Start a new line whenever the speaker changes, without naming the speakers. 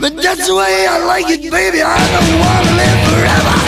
But that's the way I like it, baby. I don't wanna live forever.